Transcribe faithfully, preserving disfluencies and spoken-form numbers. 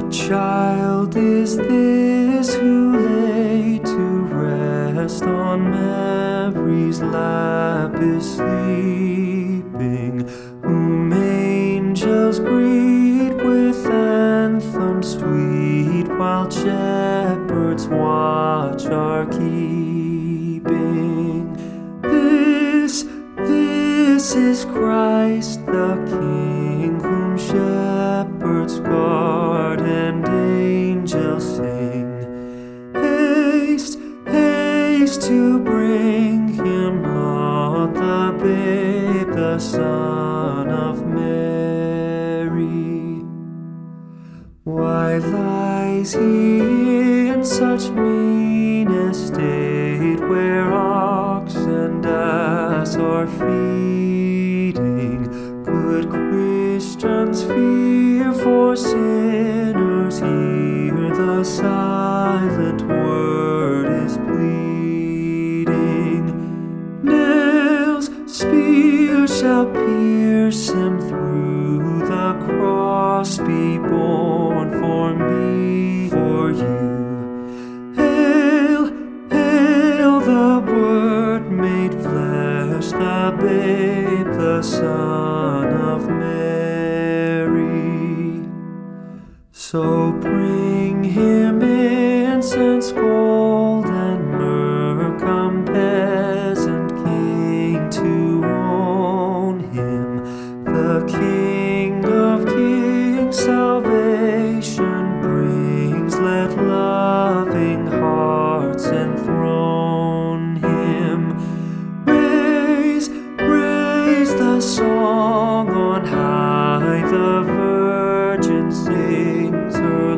What child is this who lay to rest on Mary's lap is sleeping, whom angels greet with anthems sweet, while shepherds watch are keeping? This, this is Christ the King, whom shepherds guard and angels sing. Haste, haste to bring him, Lord, the babe, the Son of Mary. Why lies he in such mean estate, where ox and ass are feeding? Could Christians fear for sinners hear the silent word is pleading? Nails, spears shall pierce him through, the cross be borne for me, for you. Hail, hail the Word made flesh, the babe, the Son of Mary. So bring him incense, gold, and myrrh, come peasant king to own him, the King of kings, salvation brings. Let loving hearts enthrone him. Raise, raise the song on high, the Virgin sings her